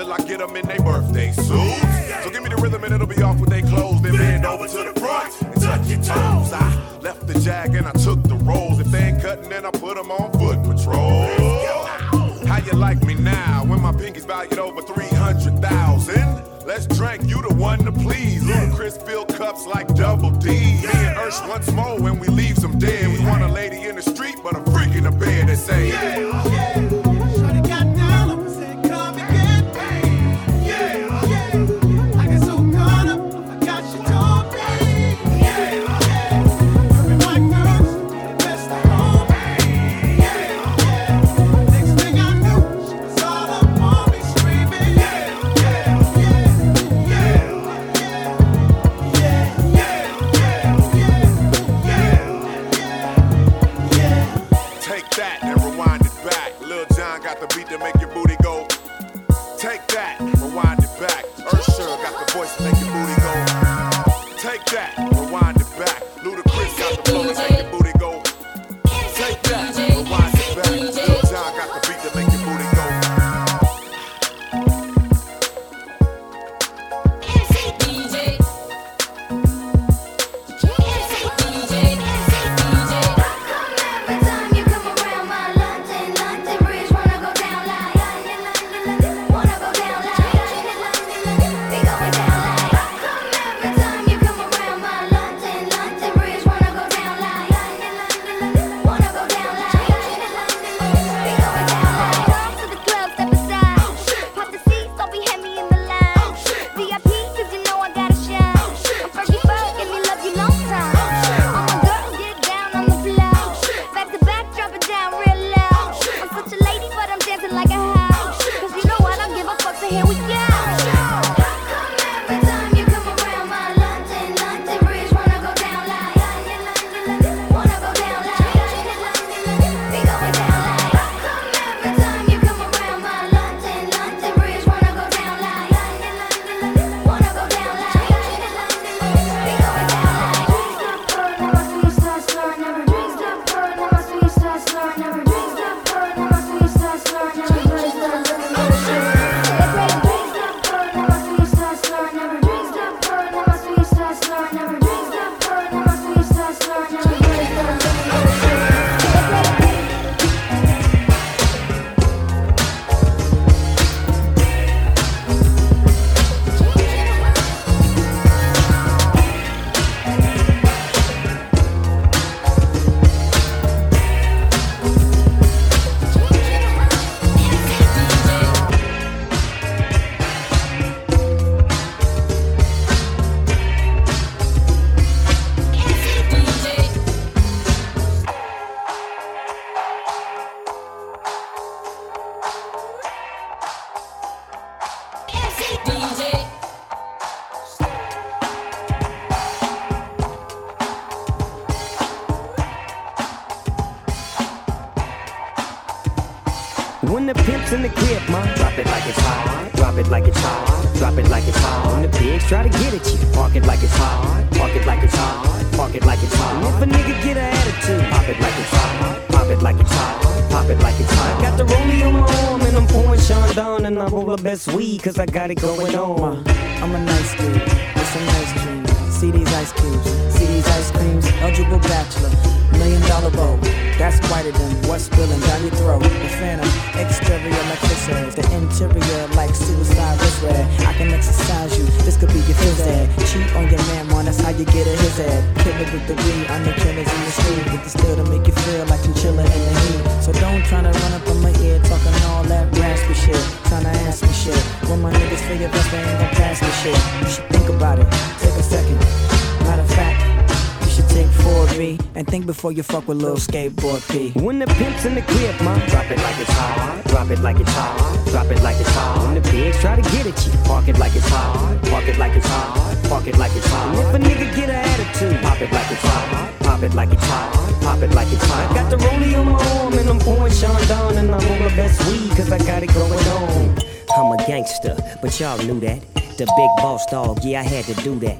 till I get them in their birthday suits. So give me the rhythm and it'll be off with their clothes. Then bend over to the front and touch your toes. I left the jag and I took the rolls. If they ain't cutting, then I put them on foot patrol. How you like me now when my pinky's valued over 300,000? Let's drink, you the one to please. Ludacris fill cups like Double D. Me and Ursh once more when we leave them dead. We want a lady in the street, but a freak in the bed that say, Shorty got down, I said, come and get me. I got so caught up, I forgot she told me. Her and my girl, she the best of home. Next thing I knew, she was all up on me screaming. take that and rewind it back. Lil Jon got the beat to make your booty go. Take that, rewind it back. Usher got the voice to make your booty go. Take that, rewind it back. Ludacris got the flow to make your booty go. Take that, rewind it back. Lil Jon got the beat to make your booty go. When the pimp's in the crib, ma, drop it like it's hot, drop it like it's hot, drop it like it's hot. When the pigs try to get at you, park it like it's hot, park it like it's hot, park it like it's hot. And if a nigga get an attitude, pop it like it's hot, pop it like it's hot, pop it like it's hot. I got the rollie on my arm and I'm pouring Chandon and I roll the best weed cause I got it going on. I'm a nice dude, it's a nice dream. See these ice cubes, see these ice creams. Eligible bachelor, $1 million bow. That's whiter than what's spilling down your throat. The phantom, exterior like fish eggs. The interior like suicide wrist red. I can exercise you, this could be your phys ed. Cheat on your man, man, that's how you get a his head. Killer with the weed, I'm the killers in the street. With the still to make you feel like you chillin' in the heat. So don't tryna run up on my ear, talking all that raspy shit. Tryna ask me shit. When my niggas figure best, they ain't gon' pass me shit. You should think about it, take a second. Matter of fact, you should take 4B and think before you fuck with little skateboard P. When the pimp's in the crib, ma, drop it like it's hot, drop it like it's hot, drop it like it's hot. When the pigs try to get at you, park it like it's hot, park it like it's hot, park it like it's hot. And if a nigga get an attitude, pop it like it's hot, pop it like it's hot, pop it like it's hot. I got the rollie on my arm and I'm pouring Chandon and I'm on the best weed cause I got it going on. I'm a gangster, but y'all knew that. The big boss dog, yeah, I had to do that. I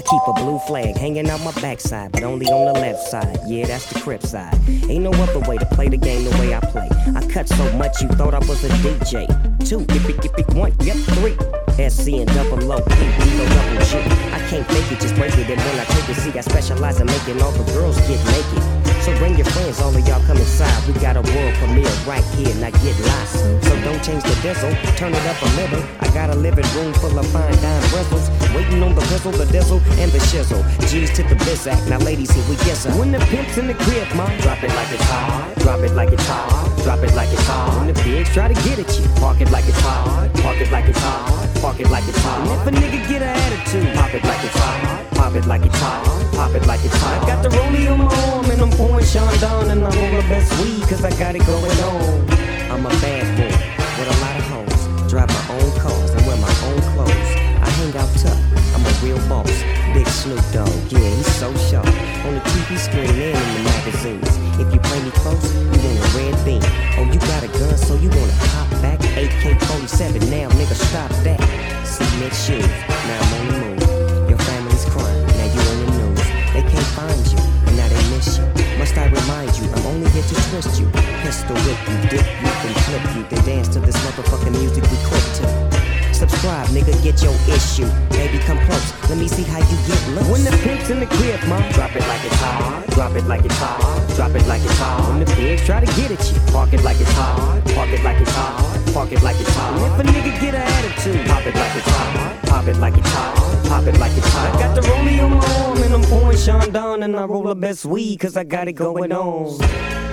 keep a blue flag hanging out my backside, but only on the left side. Yeah, that's the crib side. Ain't no other way to play the game the way I play. I cut so much you thought I was a DJ. 2, give it 1, yep, 3. SC and double O, double G. I can't fake it, just break it. And when I take it, see, I specialize in making all the girls get naked. So bring your friends, all of y'all come inside. We got a world premiere right here, now get lost. So don't change the diesel, turn it up a little. I got a living room full of fine dime bristles, waiting on the pistol, the diesel, and the shizzle. G's to the bizac, now ladies, here we get some. When the pimp's in the crib, ma, drop it like it's hard. Drop it like it's hard. Drop it like it's hard. When the pigs try to get at you, park it like it's hard. Park it like it's hard. Park it like it's hard. And if a nigga get an attitude, pop it like it's hard. Pop it like it's hard. Pop it like it's hard. I got the rollie on my arm and I'm pouring Sean down and I'm on the best weed cause I got it going on. I'm a bad boy with a lot of hoes. Drive my own cars and wear my own clothes. I hang out tough, I'm a real boss. Big Snoop Dogg, yeah, he's so sharp. On the TV screen and in the magazines. If you play me close, you want a red beam. Oh, you got a gun, so you wanna pop back? AK-47, now nigga, stop that. Cement shoes, now I'm on the move. Your family's crying, now you on the news. They can't find you, and now they miss you. Must I remind you, I'm only here to twist you. Pistol whip you, dip you, then flip you. Then dance to this motherfucking music we clip to. Subscribe, nigga, get your issue. Baby, come close, let me see how you get loose. When the pimp's in the crib, ma, drop it like it's hard. Drop it like it's hard. Drop it like it's hard. When the pigs try to get at you, park it like it's hard. Park it like it's hard. Park it like it's hard. And if a nigga get an attitude, pop it like it's hard. Pop it like it's hard. Pop it like it's hard. I got the rollie on my arm and I'm pouring Sean down and I roll the best weed cause I got it going on.